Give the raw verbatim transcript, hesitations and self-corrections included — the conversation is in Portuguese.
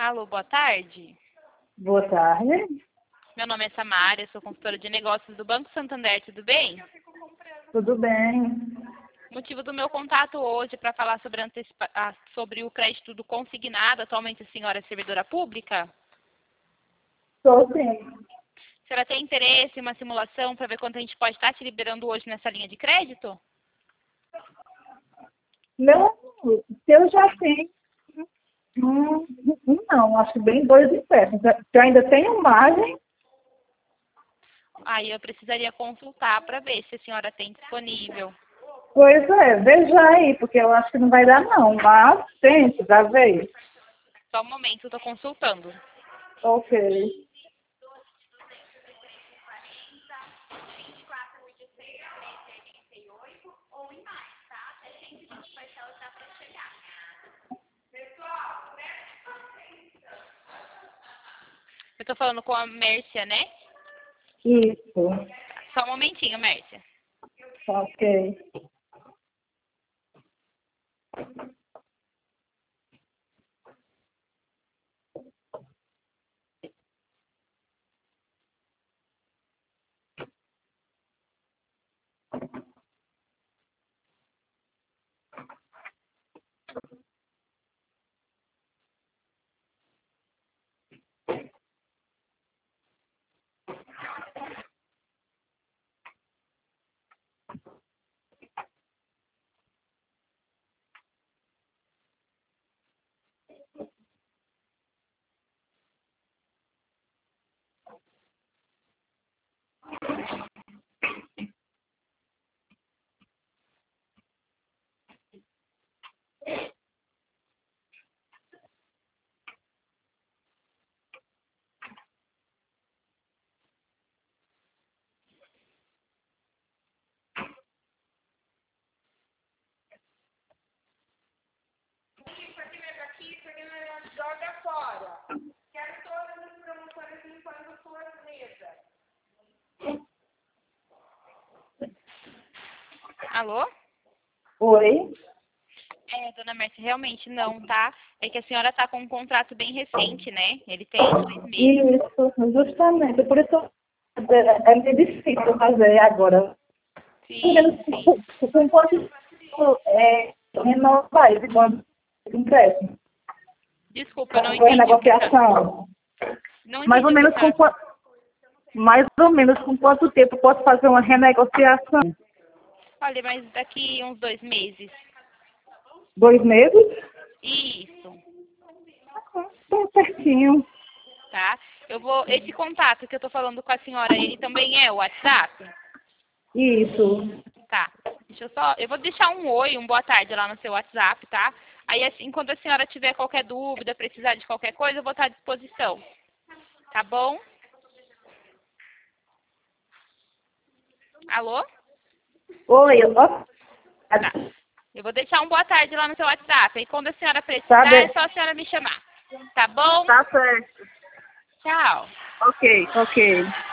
Alô, boa tarde. Boa tarde. Meu nome é Samária, sou consultora de negócios do Banco Santander, tudo bem? Tudo bem? O motivo do meu contato hoje é para falar sobre, antecipa... ah, sobre o crédito do consignado. Atualmente a senhora é servidora pública? Estou sim. A senhora tem interesse em uma simulação para ver quanto a gente pode estar te liberando hoje nessa linha de crédito? Não, se eu já tenho, hum, hum, não, acho bem dois empréstimos. Eu ainda tenho margem. Aí eu precisaria consultar para ver se a senhora tem disponível. Pois é, veja aí, porque eu acho que não vai dar não, mas tente, da vez. Só um momento, estou consultando. Ok. Eu estou falando com a Mércia, né? Isso. Só um momentinho, Mércia. Ok. Joga fora. Quero todas as promoções limpando suas mesas. Alô? Oi? É, dona Mércia, realmente não, tá? É que a senhora está com um contrato bem recente, né? Ele tem dois meses. Isso, justamente. Por isso é, é meio difícil fazer agora. Pelo Sim, menos sim. com com quanto é, renovar esse quanto empréstimo? Desculpa, eu não Foi entendi o que a senhora... negociação. Não Mais ou entendi o que a menos com senhora... qua- mais ou menos com quanto tempo eu posso fazer uma renegociação? Olha, mas daqui uns dois meses. Dois meses? Isso, Tá certinho. tá? Eu vou... Esse contato que eu tô falando com a senhora, ele também é o WhatsApp? Isso. Tá. Deixa eu só... Eu vou deixar um oi, um boa tarde lá no seu WhatsApp, tá? Aí, assim, quando a senhora tiver qualquer dúvida, precisar de qualquer coisa, eu vou estar à disposição. Tá bom? Alô? Oi, ó. Tá. Eu vou deixar um boa tarde lá no seu WhatsApp. Aí quando a senhora Tá precisar, é bem. só a senhora me chamar. Tá bom? Tá certo. Tchau. Ok, ok.